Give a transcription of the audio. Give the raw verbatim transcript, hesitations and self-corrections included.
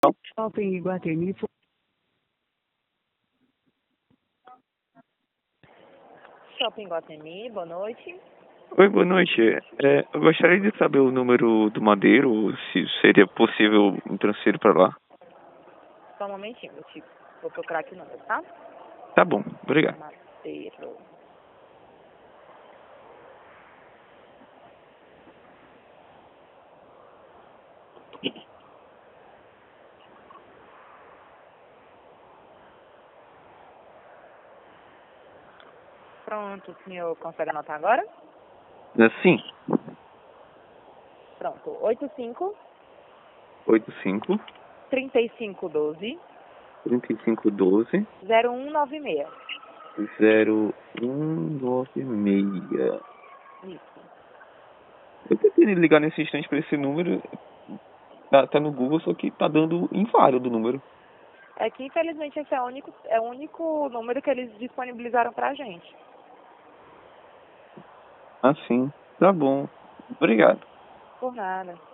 Shopping Iguatemi. Shopping Guatemi, boa noite. Oi, boa noite. É, eu gostaria de saber o número do Madeiro, se seria possível um transfer para lá. Só um momentinho, eu te... vou procurar aqui o número, tá? Tá bom, obrigado. Madeiro. Pronto, o senhor consegue anotar agora? Sim. Pronto, oito cinco, oito cinco, trinta e cinco, doze, trinta e cinco, doze, zero um nove seis. zero um nove seis. Isso. Eu tentei ligar nesse instante para esse número, tá, tá no Google, só que tá dando inválido o número. É que infelizmente esse é o único, é o único número que eles disponibilizaram pra gente. Ah, sim. Tá bom. Obrigado. Por nada.